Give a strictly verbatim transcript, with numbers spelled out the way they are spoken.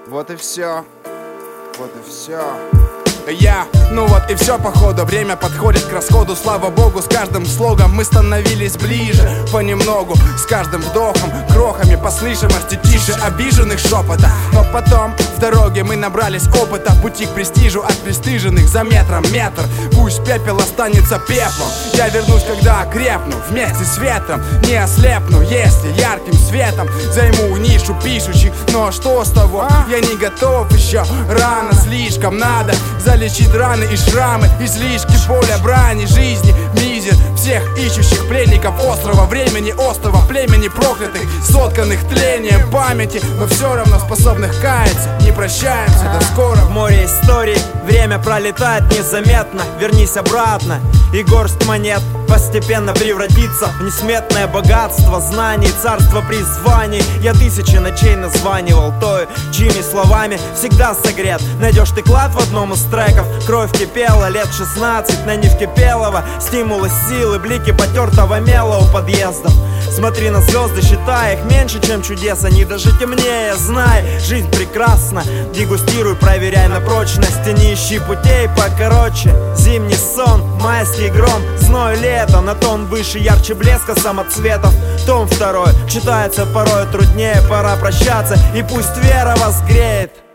Вот и все. Вот и все. Я, ну вот и все походу, время подходит к расходу. Слава богу, с каждым слогом мы становились ближе понемногу, с каждым вдохом, крохами по слышимости тише обиженных шепота. Но потом в дороге мы набрались опыта, пути к престижу от пристыженных за метром метр. Пусть пепел останется пеплом, я вернусь, когда окрепну, вместе с ветром. Не ослепну, если ярким светом займу нишу пишущих. Но что с того, я не готов еще, рано слишком, надо залечить раны и шрамы, излишки поля брани жизни, мизер всех ищущих пленников острова времени, острова племени проклятых, сотканных тлением памяти, но все равно способных каяться. Не прощаемся, до скоро. В море историй время пролетает незаметно. Вернись обратно, и горсть монет постепенно превратится в несметное богатство знаний, царство призваний. Я тысячи ночей названивал той, чьими словами всегда согрет. Найдешь ты клад в одном из треков. Кровь кипела лет шестнадцать на невкипелого. Стимулы силы, блики потертого мела у подъездов. Смотри на звезды, считай их меньше, чем чудес. Они даже темнее, знай, жизнь прекрасна. Дегустируй, проверяй на прочность. И не ищи путей покороче. Зимний сон, майский гром, зной лето. На тон выше, ярче блеска самоцветов. Том второй читается порой труднее. Пора прощаться, и пусть вера вас греет.